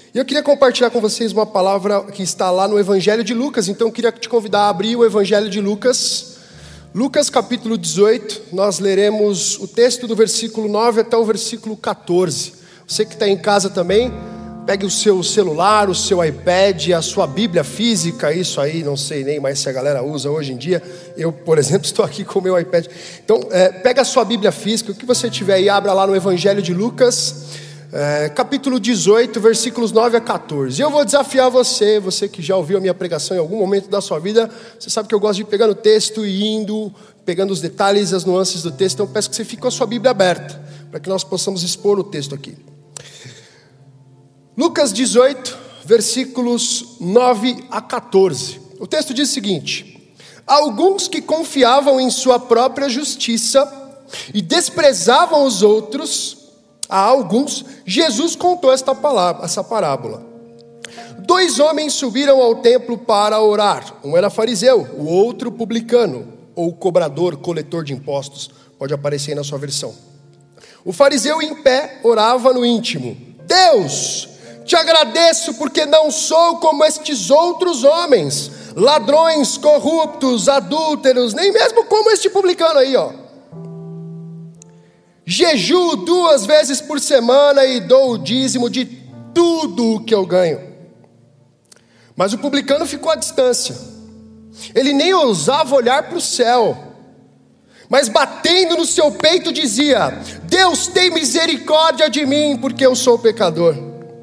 E eu queria compartilhar com vocês uma palavra que está lá no Evangelho de Lucas. Então eu queria te convidar a abrir o Evangelho de Lucas. Lucas capítulo 18, nós leremos o texto do versículo 9 até o versículo 14. Você que está em casa também, pegue o seu celular, o seu iPad, a sua Bíblia física, isso aí, não sei nem mais se a galera usa hoje em dia. Eu, por exemplo, estou aqui com o meu iPad. Então, pega a sua Bíblia física, o que você tiver aí, abra lá no Evangelho de Lucas, capítulo 18, versículos 9 a 14. Eu vou desafiar você que já ouviu a minha pregação em algum momento da sua vida. Você sabe que eu gosto de ir pegando o texto e indo, pegando os detalhes, as nuances do texto. Então eu peço que você fique com a sua Bíblia aberta, para que nós possamos expor o texto aqui. Lucas 18, versículos 9 a 14. O texto diz o seguinte: alguns que confiavam em sua própria justiça e desprezavam os outros, a alguns, Jesus contou essa parábola. 2 homens subiram ao templo para orar. Um era fariseu, o outro publicano, ou cobrador, coletor de impostos. Pode aparecer aí na sua versão. O fariseu em pé orava no íntimo: Deus, te agradeço porque não sou como estes outros homens, ladrões, corruptos, adúlteros, nem mesmo como este publicano aí, ó. Jejuo 2 vezes por semana e dou o dízimo de tudo o que eu ganho. Mas o publicano ficou à distância. Ele nem ousava olhar para o céu, mas batendo no seu peito dizia: Deus, tem misericórdia de mim, porque eu sou pecador.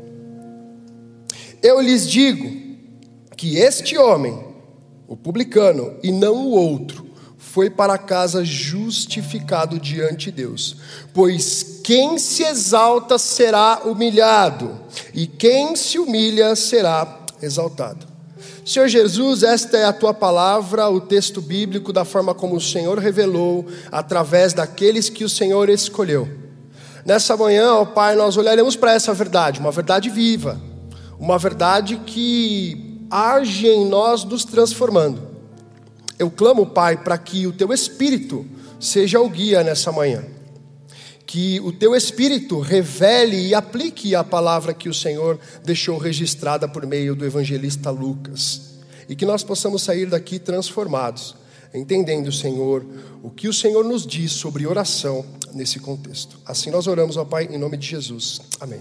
Eu lhes digo que este homem, o publicano, e não o outro, foi para casa justificado diante de Deus. Pois quem se exalta será humilhado, e quem se humilha será exaltado. Senhor Jesus, esta é a tua palavra, o texto bíblico da forma como o Senhor revelou, através daqueles que o Senhor escolheu. Nessa manhã, ó Pai, nós olharemos para essa verdade, uma verdade viva, uma verdade que age em nós, nos transformando. Eu clamo, Pai, para que o Teu Espírito seja o guia nessa manhã. Que o Teu Espírito revele e aplique a palavra que o Senhor deixou registrada por meio do evangelista Lucas. E que nós possamos sair daqui transformados, entendendo, Senhor, o que o Senhor nos diz sobre oração nesse contexto. Assim nós oramos, ó Pai, em nome de Jesus. Amém.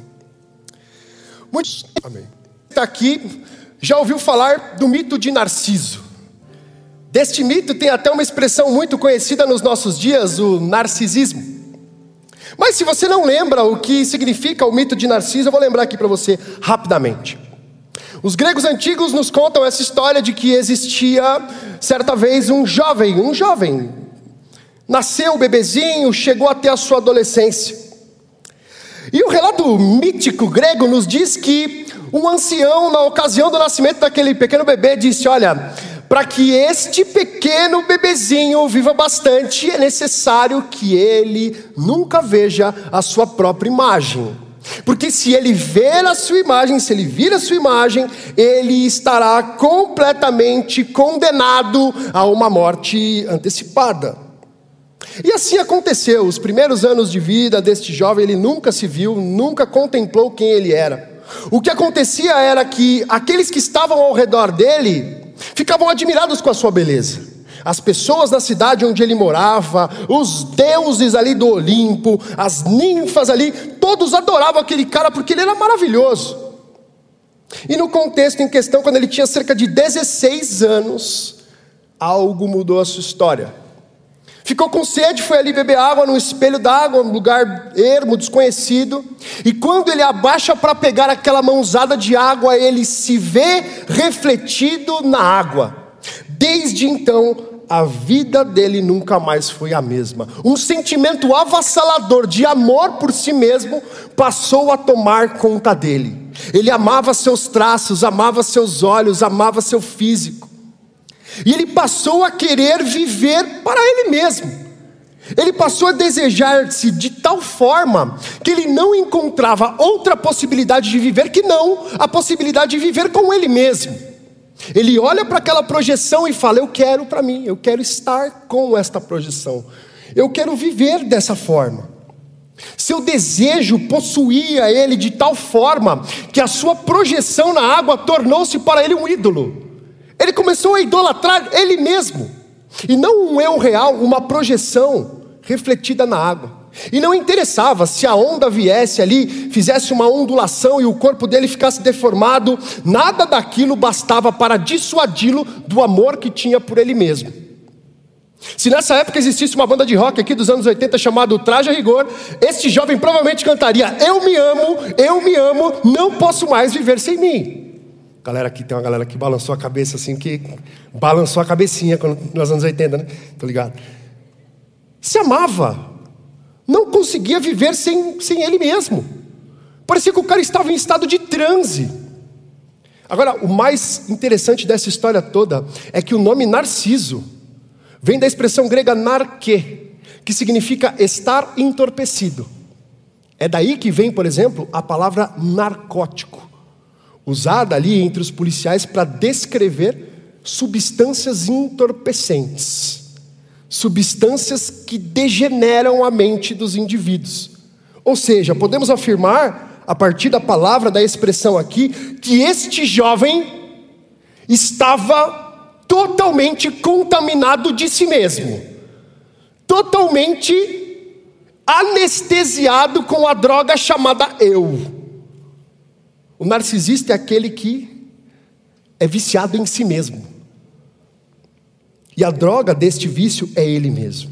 Amém. Está aqui, já ouviu falar do mito de Narciso? Deste mito tem até uma expressão muito conhecida nos nossos dias, o narcisismo. Mas se você não lembra o que significa o mito de Narciso, eu vou lembrar aqui para você rapidamente. Os gregos antigos nos contam essa história de que existia certa vez um jovem. Nasceu bebezinho, chegou até a sua adolescência. E o relato mítico grego nos diz que um ancião, na ocasião do nascimento daquele pequeno bebê, disse: olha, para que este pequeno bebezinho viva bastante, é necessário que ele nunca veja a sua própria imagem. Porque se ele ver a sua imagem, se ele vir a sua imagem, ele estará completamente condenado a uma morte antecipada. E assim aconteceu. Os primeiros anos de vida deste jovem, ele nunca se viu, nunca contemplou quem ele era. O que acontecia era que aqueles que estavam ao redor dele ficavam admirados com a sua beleza. As pessoas da cidade onde ele morava, os deuses ali do Olimpo, as ninfas ali, todos adoravam aquele cara porque ele era maravilhoso. E no contexto em questão, quando ele tinha cerca de 16 anos, algo mudou a sua história. Ficou com sede, foi ali beber água num espelho d'água, um lugar ermo, desconhecido. E quando ele abaixa para pegar aquela mãozada de água, ele se vê refletido na água. Desde então, a vida dele nunca mais foi a mesma. Um sentimento avassalador de amor por si mesmo passou a tomar conta dele. Ele amava seus traços, amava seus olhos, amava seu físico. E ele passou a querer viver para ele mesmo. Ele passou a desejar-se de tal forma que ele não encontrava outra possibilidade de viver que não a possibilidade de viver com ele mesmo. Ele olha para aquela projeção e fala: eu quero para mim, eu quero estar com esta projeção, eu quero viver dessa forma. Seu desejo possuía ele de tal forma que a sua projeção na água tornou-se para ele um ídolo. Ele começou a idolatrar ele mesmo. E não um eu real, uma projeção refletida na água. E não interessava se a onda viesse ali, fizesse uma ondulação e o corpo dele ficasse deformado. Nada daquilo bastava para dissuadi-lo do amor que tinha por ele mesmo. Se nessa época existisse uma banda de rock aqui dos anos 80 chamada Traje a Rigor, este jovem provavelmente cantaria: eu me amo, não posso mais viver sem mim. Galera, aqui tem uma galera que balançou a cabeça assim, que balançou a cabecinha nos anos 80, né? Tô ligado. Se amava, não conseguia viver sem ele mesmo. Parecia que o cara estava em estado de transe. Agora, o mais interessante dessa história toda é que o nome Narciso vem da expressão grega narque, que significa estar entorpecido. É daí que vem, por exemplo, a palavra narcótico, usada ali entre os policiais para descrever substâncias entorpecentes, substâncias que degeneram a mente dos indivíduos. Ou seja, podemos afirmar, a partir da palavra, da expressão aqui, que este jovem estava totalmente contaminado de si mesmo, totalmente anestesiado com a droga chamada eu. O narcisista é aquele que é viciado em si mesmo. E a droga deste vício é ele mesmo.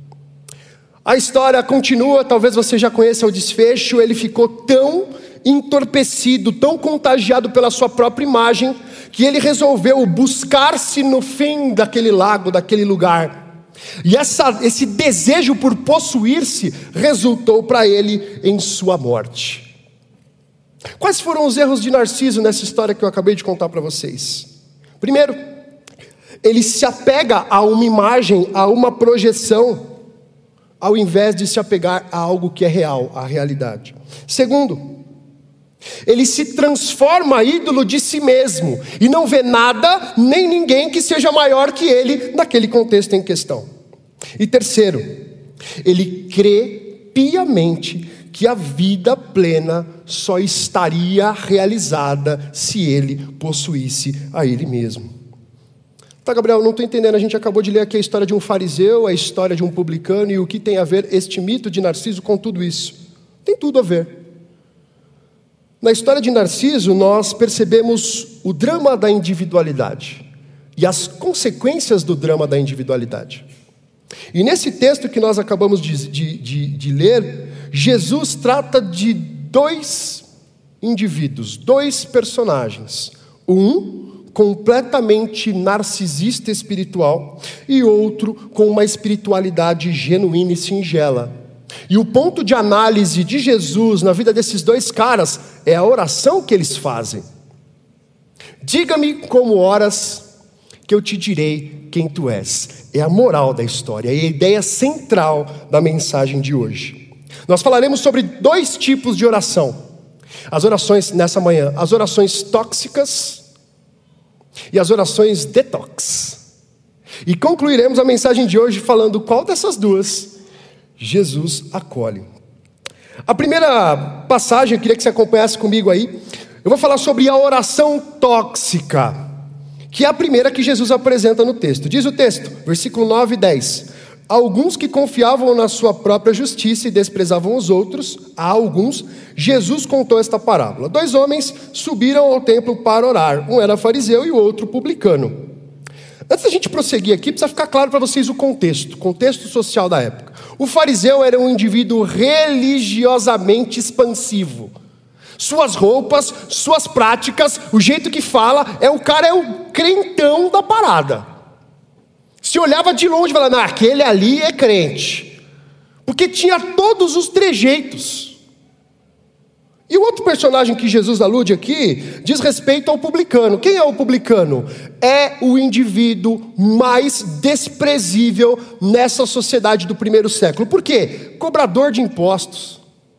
A história continua, talvez você já conheça o desfecho. Ele ficou tão entorpecido, tão contagiado pela sua própria imagem, que ele resolveu buscar-se no fim daquele lago, daquele lugar. E esse desejo por possuir-se resultou para ele em sua morte. Quais foram os erros de Narciso nessa história que eu acabei de contar para vocês? Primeiro, ele se apega a uma imagem, a uma projeção, ao invés de se apegar a algo que é real, a realidade. Segundo, ele se transforma ídolo de si mesmo e não vê nada nem ninguém que seja maior que ele naquele contexto em questão. E terceiro, ele crê piamente que a vida plena só estaria realizada se ele possuísse a ele mesmo. Tá, Gabriel, não estou entendendo, a gente acabou de ler aqui a história de um fariseu, a história de um publicano, e o que tem a ver este mito de Narciso com tudo isso? Tem tudo a ver. Na história de Narciso, nós percebemos o drama da individualidade e as consequências do drama da individualidade. E nesse texto que nós acabamos de ler, Jesus trata de dois indivíduos, dois personagens. Um completamente narcisista espiritual e outro com uma espiritualidade genuína e singela. E o ponto de análise de Jesus na vida desses dois caras é a oração que eles fazem. Diga-me como oras, que eu te direi quem tu és. É a moral da história, é a ideia central da mensagem de hoje. Nós falaremos sobre dois tipos de oração. As orações nessa manhã, as orações tóxicas e as orações detox. E concluiremos a mensagem de hoje falando qual dessas duas Jesus acolhe. A primeira passagem, eu queria que você acompanhasse comigo aí. Eu vou falar sobre a oração tóxica, que é a primeira que Jesus apresenta no texto. Diz o texto, versículo 9 e 10. Alguns que confiavam na sua própria justiça e desprezavam os outros, a alguns, Jesus contou esta parábola. 2 homens subiram ao templo para orar. Um era fariseu e o outro publicano. Antes da gente prosseguir aqui, precisa ficar claro para vocês o contexto social da época. O fariseu era um indivíduo religiosamente expansivo. Suas roupas, suas práticas, o jeito que fala, o cara é o crentão da parada. Se olhava de longe e falava, não, aquele ali é crente. Porque tinha todos os trejeitos. E o outro personagem que Jesus alude aqui diz respeito ao publicano. Quem é o publicano? É o indivíduo mais desprezível nessa sociedade do primeiro século. Por quê? Cobrador de impostos.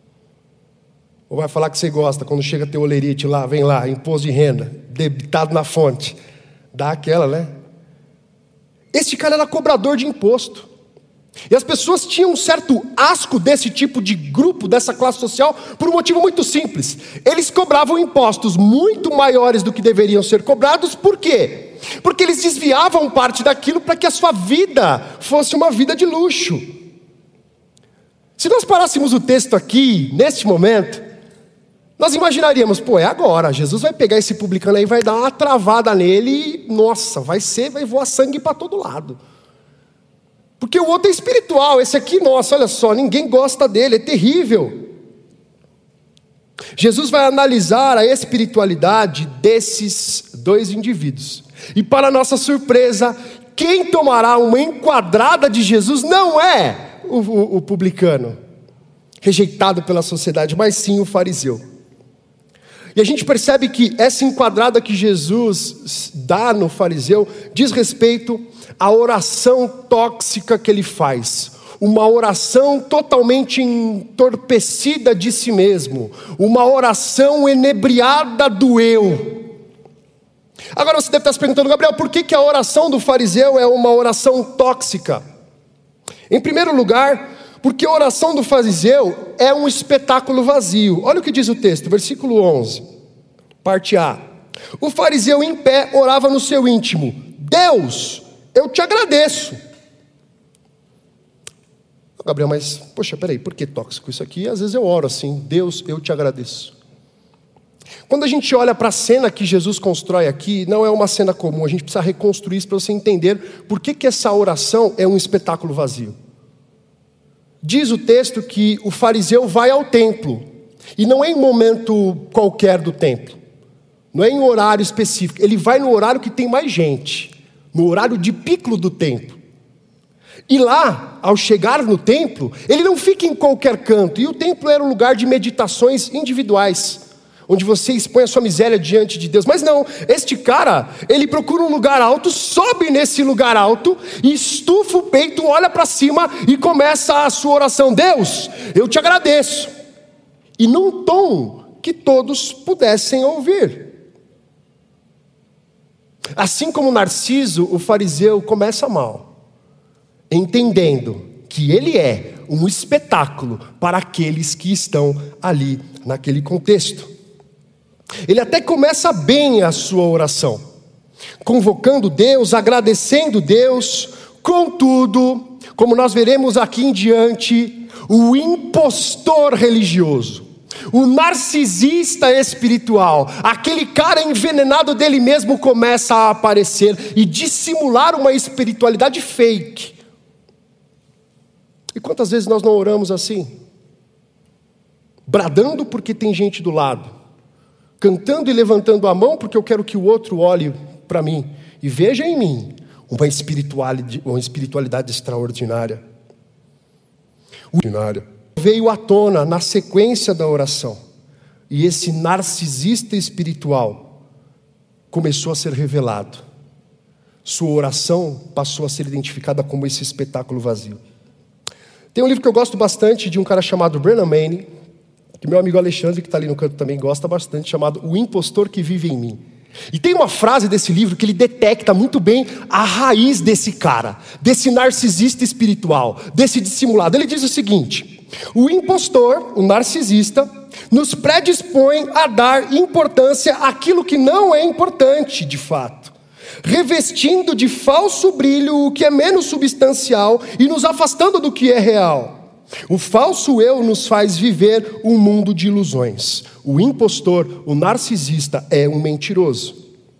Ou vai falar que você gosta quando chega a ter olerite lá, vem lá, imposto de renda, debitado na fonte. Dá aquela, né? Este cara era cobrador de imposto. E as pessoas tinham um certo asco desse tipo de grupo, dessa classe social, por um motivo muito simples. Eles cobravam impostos muito maiores do que deveriam ser cobrados. Por quê? Porque eles desviavam parte daquilo para que a sua vida fosse uma vida de luxo. Se nós parássemos o texto aqui, neste momento, nós imaginaríamos, pô, é agora, Jesus vai pegar esse publicano aí, vai dar uma travada nele e, nossa, vai voar sangue para todo lado. Porque o outro é espiritual, esse aqui, nossa, olha só, ninguém gosta dele, é terrível. Jesus vai analisar a espiritualidade desses dois indivíduos. E para nossa surpresa, quem tomará uma enquadrada de Jesus não é o publicano, rejeitado pela sociedade, mas sim o fariseu. E a gente percebe que essa enquadrada que Jesus dá no fariseu diz respeito à oração tóxica que ele faz. Uma oração totalmente entorpecida de si mesmo. Uma oração enebriada do eu. Agora você deve estar se perguntando, Gabriel, por que a oração do fariseu é uma oração tóxica? Em primeiro lugar, porque a oração do fariseu é um espetáculo vazio. Olha o que diz o texto, versículo 11, parte A. O fariseu em pé orava no seu íntimo: Deus, eu te agradeço. Gabriel, mas, poxa, peraí, por que tóxico isso aqui? Às vezes eu oro assim: Deus, eu te agradeço. Quando a gente olha para a cena que Jesus constrói aqui, não é uma cena comum, a gente precisa reconstruir isso para você entender por que essa oração é um espetáculo vazio. Diz o texto que o fariseu vai ao templo, e não é em momento qualquer do templo, não é em horário específico, ele vai no horário que tem mais gente, no horário de pico do templo. E lá, ao chegar no templo, ele não fica em qualquer canto, e o templo era um lugar de meditações individuais, onde você expõe a sua miséria diante de Deus. Mas não, este cara, ele procura um lugar alto, sobe nesse lugar alto, e estufa o peito, olha para cima e começa a sua oração: Deus, eu te agradeço. E num tom que todos pudessem ouvir. Assim como Narciso, o fariseu começa mal, entendendo que ele é um espetáculo para aqueles que estão ali naquele contexto. Ele até começa bem a sua oração, convocando Deus, agradecendo Deus. Contudo, como nós veremos aqui em diante, o impostor religioso, o narcisista espiritual, aquele cara envenenado dele mesmo, começa a aparecer e dissimular uma espiritualidade fake. E quantas vezes nós não oramos assim? Bradando porque tem gente do lado, cantando e levantando a mão porque eu quero que o outro olhe para mim e veja em mim uma espiritualidade extraordinária. Veio à tona na sequência da oração, e esse narcisista espiritual começou a ser revelado. Sua oração passou a ser identificada como esse espetáculo vazio. Tem um livro que eu gosto bastante, de um cara chamado Brennan Manning, que meu amigo Alexandre, que está ali no canto também, gosta bastante, chamado O Impostor que Vive em Mim. E tem uma frase desse livro que ele detecta muito bem a raiz desse cara, desse narcisista espiritual, desse dissimulado. Ele diz o seguinte: o impostor, o narcisista, nos predispõe a dar importância àquilo que não é importante de fato, revestindo de falso brilho o que é menos substancial e nos afastando do que é real. O falso eu nos faz viver um mundo de ilusões. O impostor, o narcisista, é um mentiroso.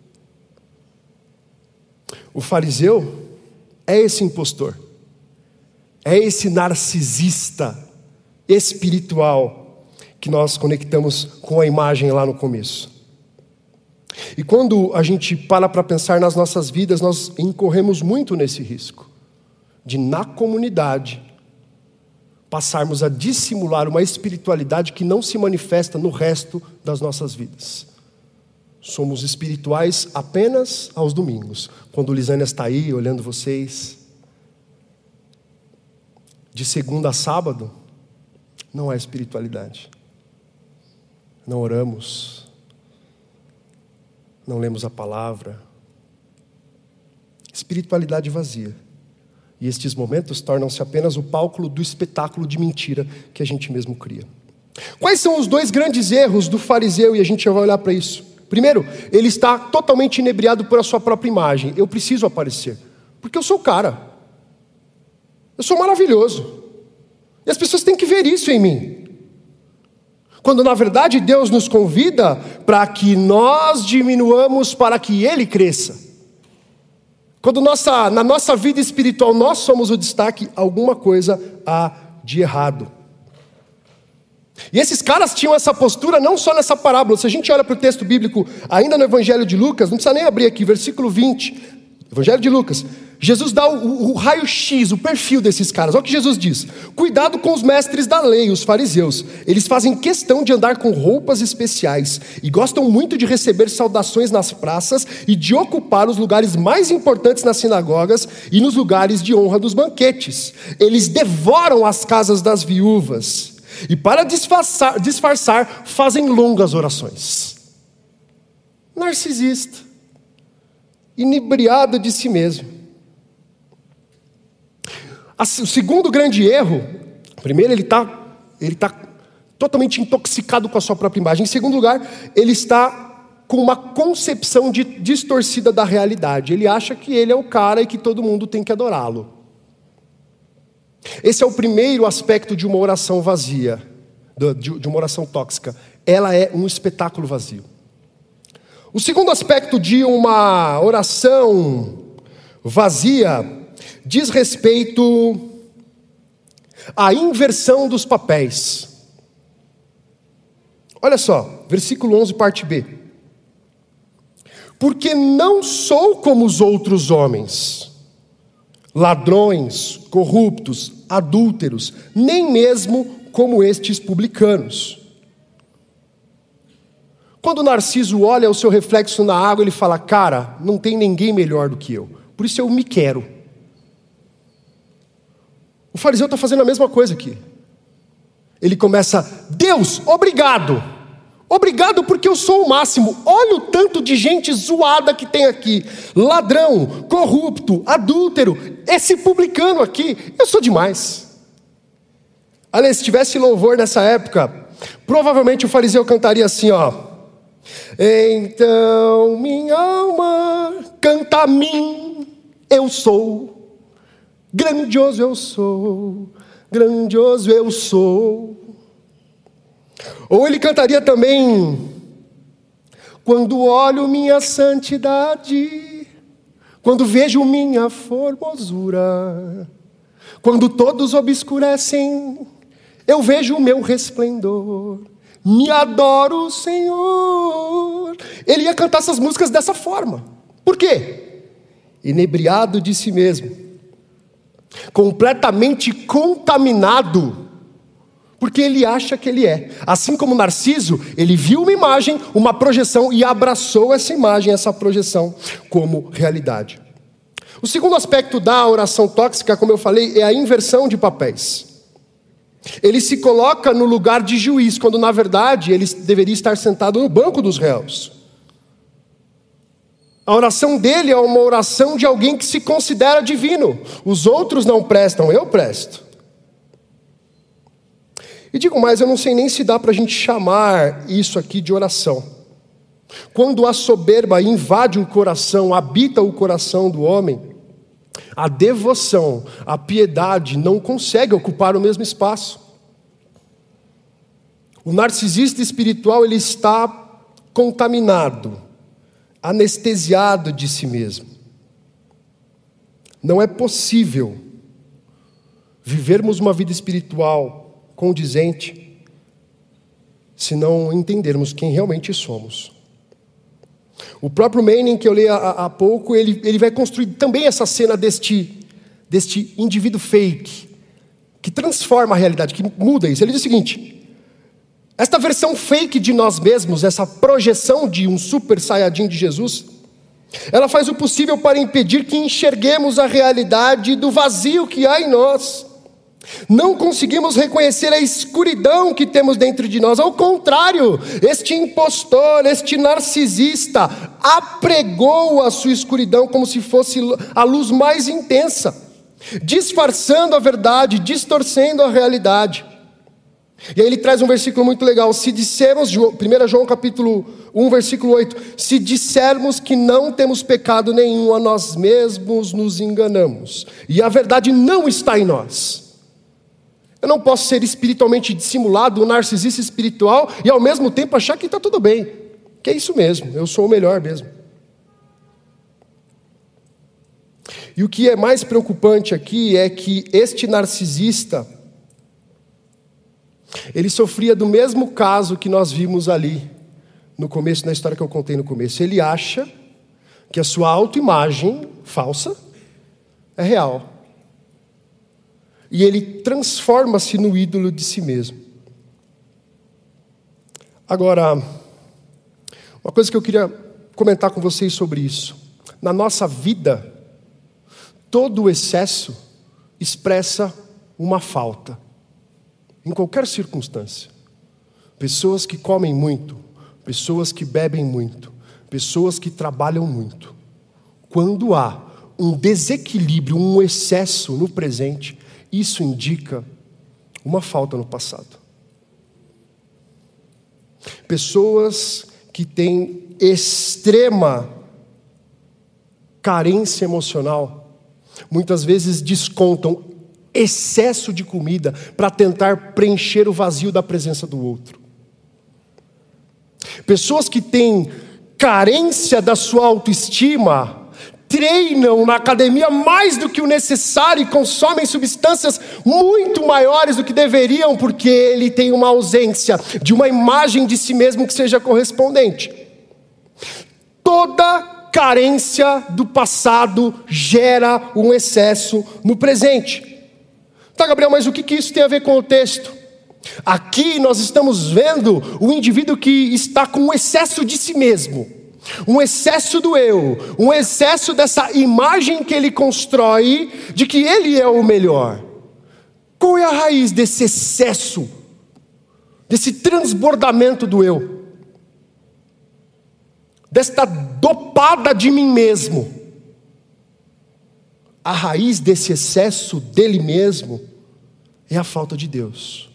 O fariseu é esse impostor, é esse narcisista espiritual que nós conectamos com a imagem lá no começo. E quando a gente para pensar nas nossas vidas, nós incorremos muito nesse risco de, na comunidade, passarmos a dissimular uma espiritualidade que não se manifesta no resto das nossas vidas. Somos espirituais apenas aos domingos, quando Lisânia está aí olhando vocês. De segunda a sábado, não há espiritualidade. Não oramos, não lemos a palavra. Espiritualidade vazia. E estes momentos tornam-se apenas o palco do espetáculo de mentira que a gente mesmo cria. Quais são os 2 grandes erros do fariseu? E a gente já vai olhar para isso. Primeiro, ele está totalmente inebriado por a sua própria imagem. Eu preciso aparecer, porque eu sou o cara. Eu sou maravilhoso. E as pessoas têm que ver isso em mim. Quando na verdade Deus nos convida para que nós diminuamos para que Ele cresça. Quando na nossa vida espiritual nós somos o destaque, alguma coisa há de errado. E esses caras tinham essa postura não só nessa parábola. Se a gente olha para o texto bíblico, ainda no Evangelho de Lucas, não precisa nem abrir aqui, versículo 20, Evangelho de Lucas, Jesus dá o raio-x, o perfil desses caras. Olha o que Jesus diz: cuidado com os mestres da lei, os fariseus. Eles fazem questão de andar com roupas especiais e gostam muito de receber saudações nas praças e de ocupar os lugares mais importantes nas sinagogas e nos lugares de honra dos banquetes. Eles devoram as casas das viúvas e para disfarçar fazem longas orações. Narcisista, inebriado de si mesmo. O segundo grande erro, primeiro, ele está totalmente intoxicado com a sua própria imagem. Em segundo lugar, ele está com uma concepção distorcida da realidade. Ele acha que ele é o cara e que todo mundo tem que adorá-lo. Esse é o primeiro aspecto de uma oração vazia, de uma oração tóxica. Ela é um espetáculo vazio. O segundo aspecto de uma oração vazia diz respeito à inversão dos papéis. Olha só, versículo 11, parte B. Porque não sou como os outros homens, ladrões, corruptos, adúlteros, nem mesmo como estes publicanos. Quando o Narciso olha o seu reflexo na água, ele fala: cara, não tem ninguém melhor do que eu, por isso eu me quero. O fariseu está fazendo a mesma coisa aqui. Ele começa: Deus, obrigado. Obrigado porque eu sou o máximo. Olha o tanto de gente zoada que tem aqui. Ladrão, corrupto, adúltero. Esse publicano aqui, eu sou demais. Aliás, se tivesse louvor nessa época, provavelmente o fariseu cantaria assim, ó: então minha alma canta a mim, eu sou. Grandioso eu sou, grandioso eu sou. Ou ele cantaria também: quando olho minha santidade, quando vejo minha formosura, quando todos obscurecem, eu vejo o meu resplendor, me adoro, Senhor. Ele ia cantar essas músicas dessa forma. Por quê? Inebriado de si mesmo, completamente contaminado, porque ele acha que ele é. Assim como Narciso, ele viu uma imagem, uma projeção e abraçou essa imagem, essa projeção como realidade. O segundo aspecto da oração tóxica, como eu falei, é a inversão de papéis. Ele se coloca no lugar de juiz, quando na verdade ele deveria estar sentado no banco dos réus. A oração dele é uma oração de alguém que se considera divino. Os outros não prestam, eu presto. E digo mais, eu não sei nem se dá para a gente chamar isso aqui de oração. Quando a soberba invade o coração, habita o coração do homem, a devoção, a piedade não consegue ocupar o mesmo espaço. O narcisista espiritual, ele está contaminado, anestesiado de si mesmo. Não é possível vivermos uma vida espiritual condizente se não entendermos quem realmente somos. O próprio Manning, que eu li há pouco, ele vai construir também essa cena deste indivíduo fake, que transforma a realidade, que muda isso. Ele diz o seguinte: esta versão fake de nós mesmos, essa projeção de um super saiyajin de Jesus, ela faz o possível para impedir que enxerguemos a realidade do vazio que há em nós. Não conseguimos reconhecer a escuridão que temos dentro de nós. Ao contrário, este impostor, este narcisista, apregou a sua escuridão como se fosse a luz mais intensa. disfarçando a verdade, distorcendo a realidade. E aí ele traz um versículo muito legal. Se dissermos, 1 João capítulo 1, versículo 8, se dissermos que não temos pecado nenhum, a nós mesmos nos enganamos, e a verdade não está em nós. Eu não posso ser espiritualmente dissimulado, um narcisista espiritual, e ao mesmo tempo achar que está tudo bem, que é isso mesmo, eu sou o melhor mesmo. E o que é mais preocupante aqui é que este narcisista, ele sofria do mesmo caso que nós vimos ali no começo, na história que eu contei no começo. Ele acha que a sua autoimagem falsa é real. E ele transforma-se no ídolo de si mesmo. Agora, uma coisa que eu queria comentar com vocês sobre isso. Na nossa vida, todo o excesso expressa uma falta. Em qualquer circunstância. Pessoas que comem muito, pessoas que bebem muito, pessoas que trabalham muito. Quando há um desequilíbrio, um excesso no presente, isso indica uma falta no passado. Pessoas que têm extrema carência emocional, muitas vezes descontam excesso de comida para tentar preencher o vazio da presença do outro. Pessoas que têm carência da sua autoestima, treinam na academia mais do que o necessário e consomem substâncias muito maiores do que deveriam, porque ele tem uma ausência de uma imagem de si mesmo que seja correspondente. Toda carência do passado gera um excesso no presente. Tá, Gabriel, mas o que isso tem a ver com o texto? Aqui nós estamos vendo o indivíduo que está com um excesso de si mesmo, um excesso do eu, um excesso dessa imagem que ele constrói de que ele é o melhor. Qual é a raiz desse excesso, desse transbordamento do eu? Desta dopada de mim mesmo? A raiz desse excesso dele mesmo é a falta de Deus.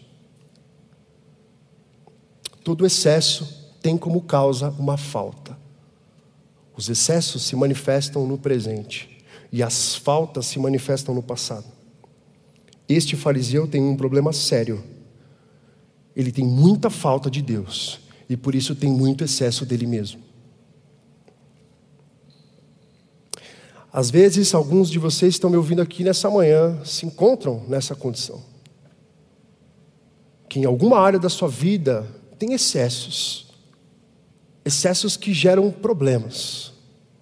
Todo excesso tem como causa uma falta. Os excessos se manifestam no presente e as faltas se manifestam no passado. Este fariseu tem um problema sério. Ele tem muita falta de Deus e por isso tem muito excesso dele mesmo. Às vezes, alguns de vocês estão me ouvindo aqui nessa manhã, se encontram nessa condição. Que em alguma área da sua vida tem excessos. Excessos que geram problemas.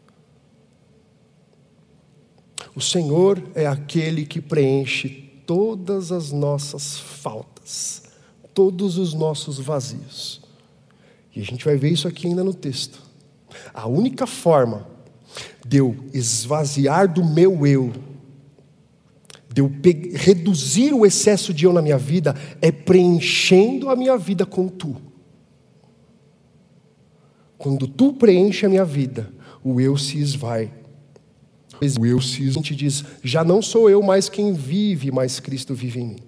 O Senhor é aquele que preenche todas as nossas faltas, todos os nossos vazios. E a gente vai ver isso aqui ainda no texto. A única forma de eu esvaziar do meu eu, de eu reduzir o excesso de eu na minha vida, é preenchendo a minha vida com tu. Quando tu preenche a minha vida, o eu se esvai. O eu se esvai. A gente diz, já não sou eu mais quem vive, mas Cristo vive em mim.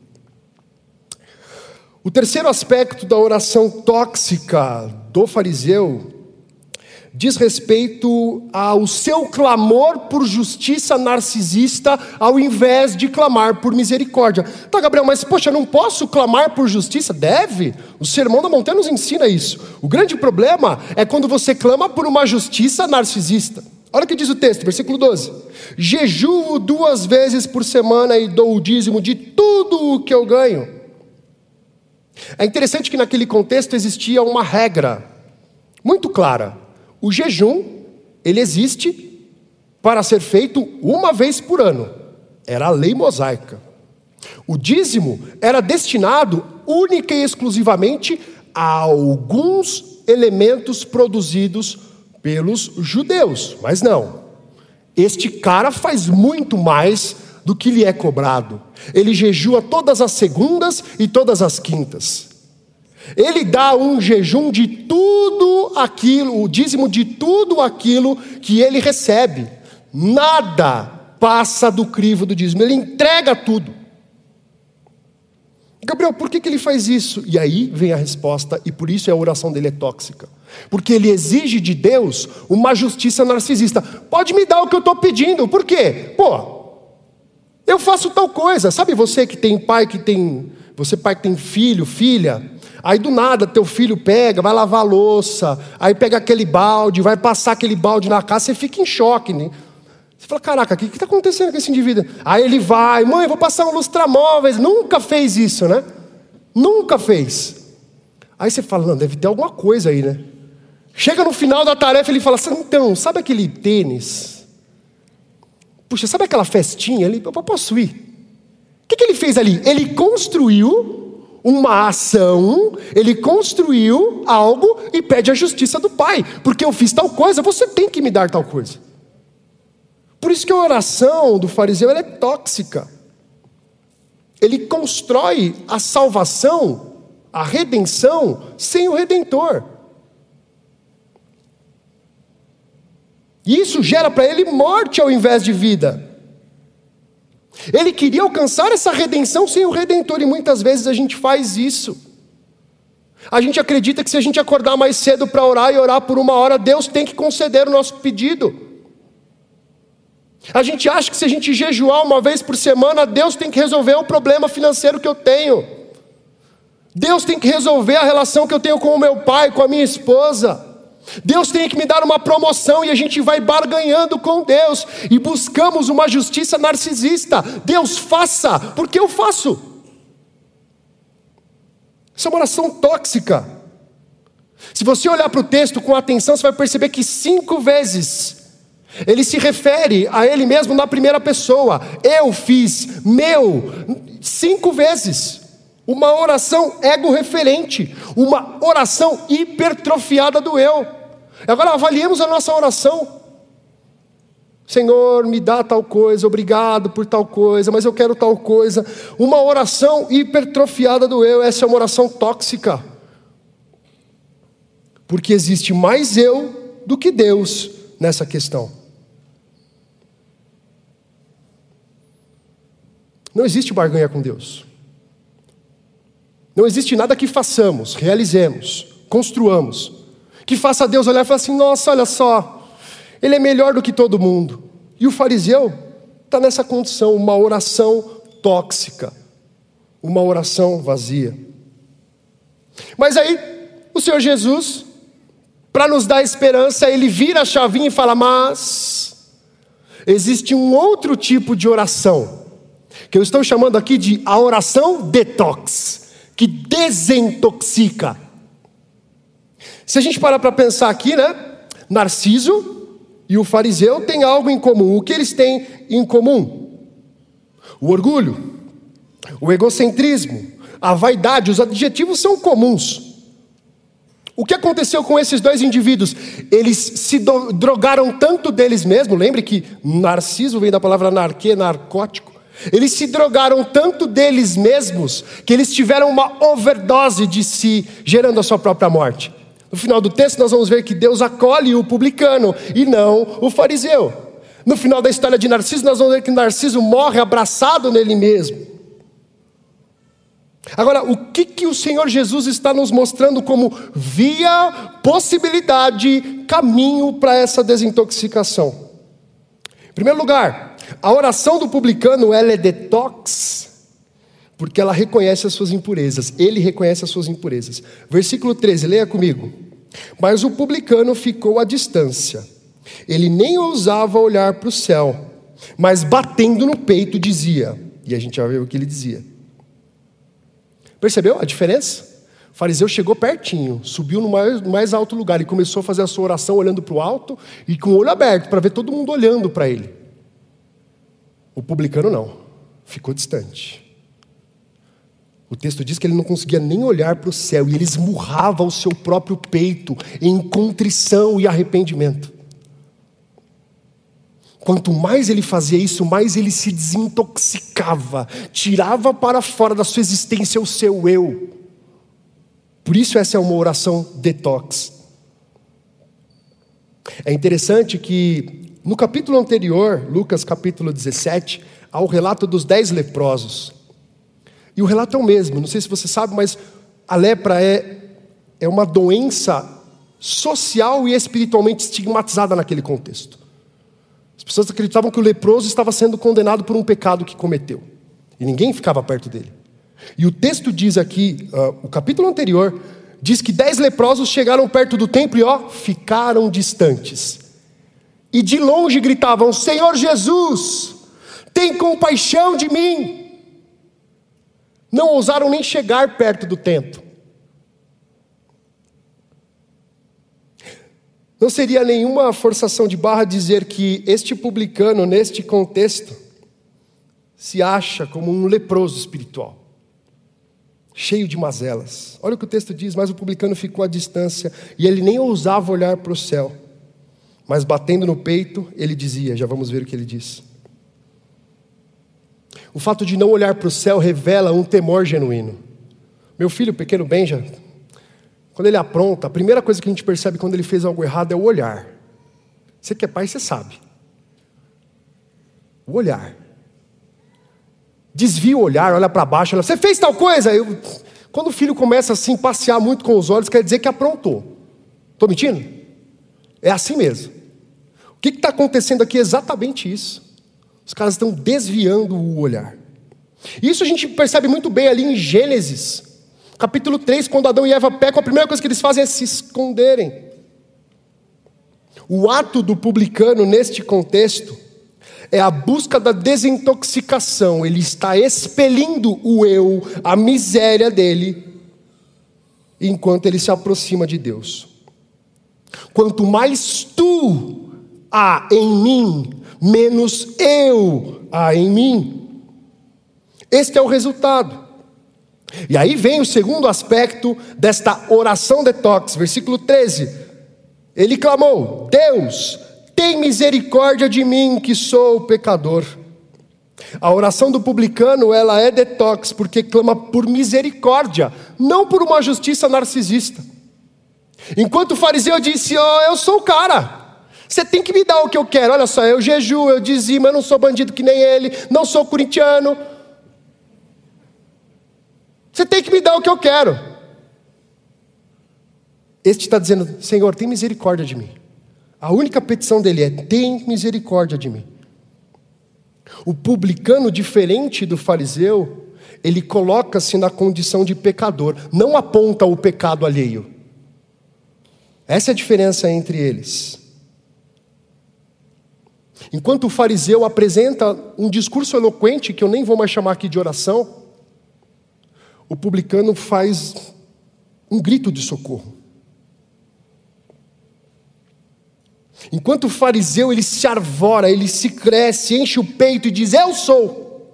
O terceiro aspecto da oração tóxica do fariseu diz respeito ao seu clamor por justiça narcisista, ao invés de clamar por misericórdia. Tá, Gabriel, mas poxa, eu não posso clamar por justiça? Deve. O Sermão da Montanha nos ensina isso. O grande problema é quando você clama por uma justiça narcisista. Olha o que diz o texto, versículo 12. Jejuo 2 vezes por semana e dou o dízimo de tudo o que eu ganho. É interessante que naquele contexto existia uma regra muito clara. O jejum, ele existe para ser feito uma vez por ano. Era a lei mosaica. O dízimo era destinado única e exclusivamente a alguns elementos produzidos pelos judeus. Mas não. Este cara faz muito mais do que lhe é cobrado. Ele jejua todas as segundas e todas as quintas. Ele dá um jejum de tudo aquilo, o dízimo de tudo aquilo que ele recebe. Nada passa do crivo do dízimo, ele entrega tudo. Gabriel, por que ele faz isso? E aí vem a resposta, e por isso a oração dele é tóxica. Porque ele exige de Deus uma justiça narcisista. Pode me dar o que eu estou pedindo, por quê? Eu faço tal coisa. Sabe você que tem pai que tem... Você pai que tem filho, filha... Aí do nada teu filho pega, vai lavar a louça, aí pega aquele balde, vai passar aquele balde na casa, você fica em choque, né? Você fala, caraca, o que está acontecendo com esse indivíduo? Aí ele vai, mãe, vou passar um lustramóveis. Nunca fez isso, né? Nunca fez. Aí você fala, não, deve ter alguma coisa aí, né? Chega no final da tarefa, ele fala assim, então, sabe aquele tênis? Puxa, sabe aquela festinha ali? Eu posso ir. O que ele fez ali? Ele construiu uma ação, ele construiu algo e pede a justiça do pai, porque eu fiz tal coisa, você tem que me dar tal coisa. Por isso que a oração do fariseu ela é tóxica. Ele constrói a salvação, a redenção, sem o Redentor. E isso gera para ele morte ao invés de vida. Ele queria alcançar essa redenção sem o Redentor, e muitas vezes a gente faz isso. A gente acredita que se a gente acordar mais cedo para orar e orar por 1 hora, Deus tem que conceder o nosso pedido. A gente acha que se a gente jejuar 1 vez por semana, Deus tem que resolver o problema financeiro que eu tenho. Deus tem que resolver a relação que eu tenho com o meu pai, com a minha esposa. Deus tem que me dar uma promoção, e a gente vai barganhando com Deus e buscamos uma justiça narcisista. Deus faça, porque eu faço. Isso é uma oração tóxica. Se você olhar para o texto com atenção, você vai perceber que 5 vezes ele se refere a ele mesmo na primeira pessoa. Eu fiz, meu, 5 vezes. Uma oração ego-referente, uma oração hipertrofiada do eu. Agora avaliemos a nossa oração. Senhor, me dá tal coisa, obrigado por tal coisa, mas eu quero tal coisa. Uma oração hipertrofiada do eu, essa é uma oração tóxica. Porque existe mais eu do que Deus nessa questão. Não existe barganha com Deus. Não existe nada que façamos, realizemos, construamos, que faça Deus olhar e falar assim, nossa, olha só, Ele é melhor do que todo mundo. E o fariseu está nessa condição, uma oração tóxica, uma oração vazia. Mas aí, o Senhor Jesus, para nos dar esperança, Ele vira a chavinha e fala, mas existe um outro tipo de oração, que eu estou chamando aqui de a oração detox, que desintoxica. Se a gente parar para pensar aqui, né? Narciso e o fariseu têm algo em comum. O que eles têm em comum? O orgulho, o egocentrismo, a vaidade, os adjetivos são comuns. O que aconteceu com esses dois indivíduos? Eles se drogaram tanto deles mesmos. Lembre que narciso vem da palavra narque, narcótico. Eles se drogaram tanto deles mesmos que eles tiveram uma overdose de si, gerando a sua própria morte. No final do texto nós vamos ver que Deus acolhe o publicano e não o fariseu. No final da história de Narciso nós vamos ver que Narciso morre abraçado nele mesmo. Agora, o que o Senhor Jesus está nos mostrando como via, possibilidade, caminho para essa desintoxicação? Em primeiro lugar, a oração do publicano, ela é detox, porque ela reconhece as suas impurezas. Ele reconhece as suas impurezas. Versículo 13, leia comigo. Mas o publicano ficou à distância. Ele nem ousava olhar para o céu, mas batendo no peito dizia. E a gente já viu o que ele dizia. Percebeu a diferença? O fariseu chegou pertinho, subiu no mais alto lugar e começou a fazer a sua oração olhando para o alto e com o olho aberto, para ver todo mundo olhando para ele. O publicano não, ficou distante. O texto diz que ele não conseguia nem olhar para o céu, e ele esmurrava o seu próprio peito em contrição e arrependimento. Quanto mais ele fazia isso, mais ele se desintoxicava, tirava para fora da sua existência o seu eu. Por isso essa é uma oração detox. É interessante que No capítulo anterior, Lucas capítulo 17, há o relato dos 10 leprosos. E o relato é o mesmo, não sei se você sabe, mas a lepra é uma doença social e espiritualmente estigmatizada naquele contexto. As pessoas acreditavam que o leproso estava sendo condenado por um pecado que cometeu. E ninguém ficava perto dele. E o texto diz aqui, o capítulo anterior, diz que 10 leprosos chegaram perto do templo e ficaram distantes. E de longe gritavam: Senhor Jesus, tem compaixão de mim. Não ousaram nem chegar perto do templo. Não seria nenhuma forçação de barra dizer que este publicano, neste contexto, se acha como um leproso espiritual, cheio de mazelas. Olha o que o texto diz: mas o publicano ficou à distância e ele nem ousava olhar para o céu. Mas batendo no peito, ele dizia, já vamos ver o que ele diz. O fato de não olhar para o céu revela um temor genuíno. Meu filho, o pequeno Benja, quando ele apronta, a primeira coisa que a gente percebe quando ele fez algo errado é o olhar. Você que é pai, você sabe. O olhar. Desvia o olhar, olha para baixo, olha, você fez tal coisa? Quando o filho começa assim, passear muito com os olhos, quer dizer que aprontou. Estou mentindo? É assim mesmo. O que está acontecendo aqui é exatamente isso. Os caras estão desviando o olhar. Isso a gente percebe muito bem ali em Gênesis, capítulo 3, quando Adão e Eva pecam, a primeira coisa que eles fazem é se esconderem. O ato do publicano neste contexto é a busca da desintoxicação. Ele está expelindo o eu, a miséria dele, enquanto ele se aproxima de Deus. Quanto mais tu há em mim, menos eu há em mim. Este é o resultado. E aí vem o segundo aspecto desta oração detox, versículo 13. Ele clamou: Deus, tem misericórdia de mim, que sou pecador. A oração do publicano, ela é detox, porque clama por misericórdia, não por uma justiça narcisista. Enquanto o fariseu disse: eu sou o cara, você tem que me dar o que eu quero. Olha só, eu jejuo, eu dizimo, eu não sou bandido que nem ele, não sou corintiano. Você tem que me dar o que eu quero. Este está dizendo: Senhor, tem misericórdia de mim. A única petição dele é: tem misericórdia de mim. O publicano, diferente do fariseu, ele coloca-se na condição de pecador, não aponta o pecado alheio. Essa é a diferença entre eles. Enquanto o fariseu apresenta um discurso eloquente, que eu nem vou mais chamar aqui de oração, o publicano faz um grito de socorro. Enquanto o fariseu, ele se arvora, ele se cresce, enche o peito e diz: eu sou.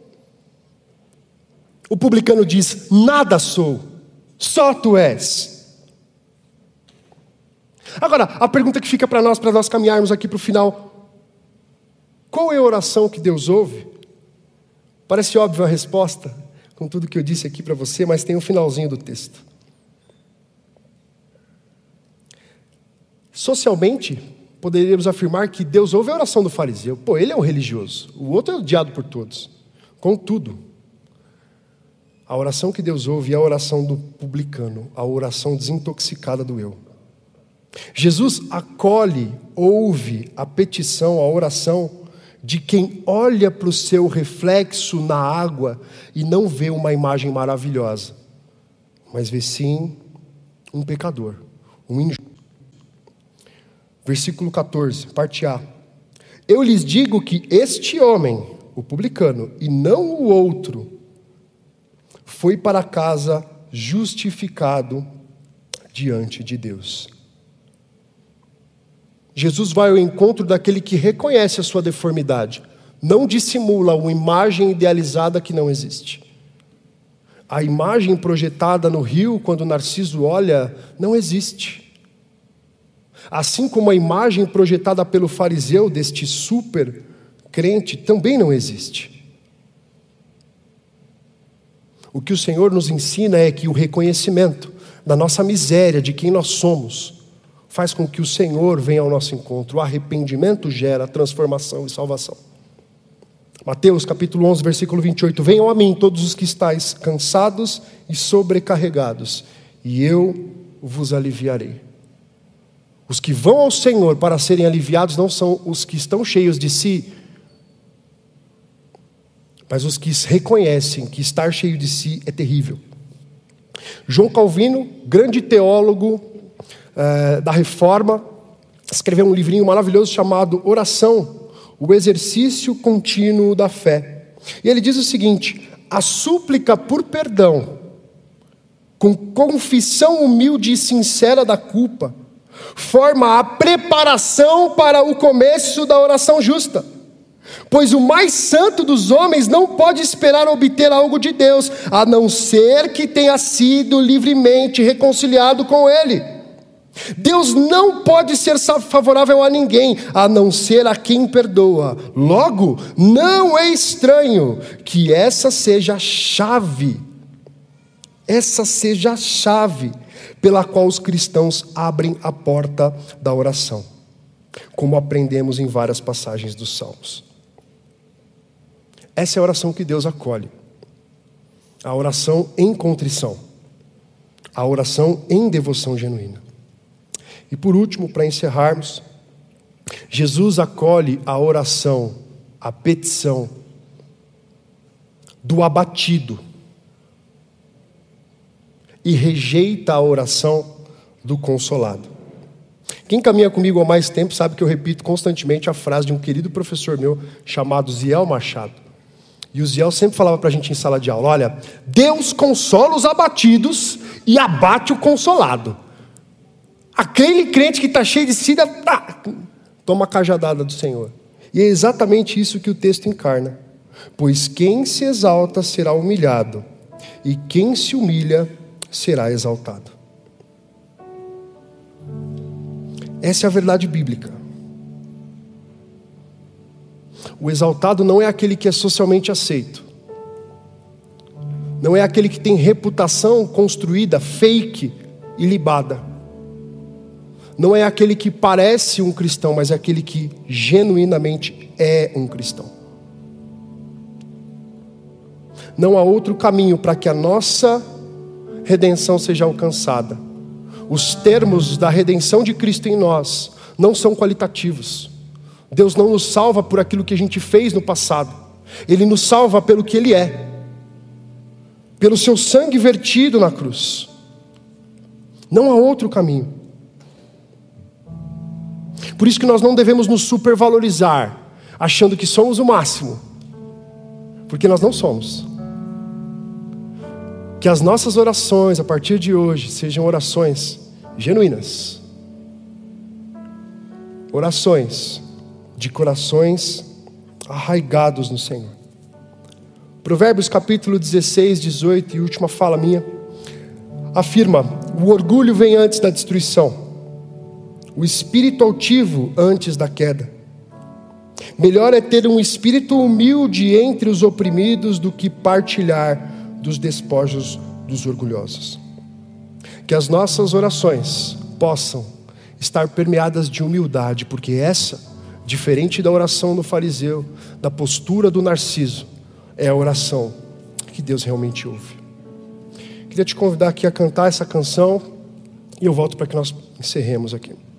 O publicano diz: nada sou, só tu és. Agora, a pergunta que fica para nós caminharmos aqui para o final: qual é a oração que Deus ouve? Parece óbvia a resposta, com tudo que eu disse aqui para você, mas tem um finalzinho do texto. Socialmente, poderíamos afirmar que Deus ouve a oração do fariseu. Ele é um religioso, o outro é odiado por todos. Contudo, a oração que Deus ouve é a oração do publicano, a oração desintoxicada do eu. Jesus acolhe, ouve a petição, a oração de quem olha para o seu reflexo na água e não vê uma imagem maravilhosa, mas vê sim um pecador, um injusto. Versículo 14, parte A. Eu lhes digo que este homem, o publicano, e não o outro, foi para casa justificado diante de Deus. Jesus vai ao encontro daquele que reconhece a sua deformidade, não dissimula uma imagem idealizada que não existe. A imagem projetada no rio, quando Narciso olha, não existe. Assim como a imagem projetada pelo fariseu, deste super crente, também não existe. O que o Senhor nos ensina é que o reconhecimento da nossa miséria, de quem nós somos, faz com que o Senhor venha ao nosso encontro. O arrependimento gera transformação e salvação. Mateus capítulo 11, versículo 28. Venham a mim todos os que estáis cansados e sobrecarregados, e eu vos aliviarei. Os que vão ao Senhor para serem aliviados não são os que estão cheios de si, mas os que reconhecem que estar cheio de si é terrível. João Calvino, grande teólogo da Reforma, escreveu um livrinho maravilhoso chamado Oração, o exercício contínuo da fé. E ele diz o seguinte: a súplica por perdão, com confissão humilde e sincera da culpa, forma a preparação para o começo da oração justa. Pois o mais santo dos homens não pode esperar obter algo de Deus, a não ser que tenha sido livremente reconciliado com Ele. Deus não pode ser favorável a ninguém, a não ser a quem perdoa. Logo, não é estranho que essa seja a chave pela qual os cristãos abrem a porta da oração, como aprendemos em várias passagens dos Salmos. Essa é a oração que Deus acolhe, a oração em contrição, a oração em devoção genuína. E por último, para encerrarmos, Jesus acolhe a oração, a petição do abatido e rejeita a oração do consolado. Quem caminha comigo há mais tempo sabe que eu repito constantemente a frase de um querido professor meu chamado Ziel Machado. E o Ziel sempre falava para a gente em sala de aula: olha, Deus consola os abatidos e abate o consolado. Aquele crente que está cheio de si, toma a cajadada do Senhor. E é exatamente isso que o texto encarna. Pois quem se exalta será humilhado, e quem se humilha será exaltado. Essa é a verdade bíblica. O exaltado não é aquele que é socialmente aceito. Não é aquele que tem reputação construída, fake e libada. Não é aquele que parece um cristão, mas é aquele que genuinamente é um cristão. Não há outro caminho para que a nossa redenção seja alcançada. Os termos da redenção de Cristo em nós não são qualitativos. Deus não nos salva por aquilo que a gente fez no passado. Ele nos salva pelo que Ele é, pelo seu sangue vertido na cruz. Não há outro caminho. Por isso que nós não devemos nos supervalorizar, achando que somos o máximo, porque nós não somos. Que as nossas orações a partir de hoje sejam orações genuínas, orações de corações arraigados no Senhor. Provérbios capítulo 16, 18 e última fala minha, afirma: o orgulho vem antes da destruição, o espírito altivo antes da queda. Melhor é ter um espírito humilde entre os oprimidos do que partilhar dos despojos dos orgulhosos. Que as nossas orações possam estar permeadas de humildade, porque essa, diferente da oração do fariseu, da postura do Narciso, é a oração que Deus realmente ouve. Queria te convidar aqui a cantar essa canção e eu volto para que nós encerremos aqui.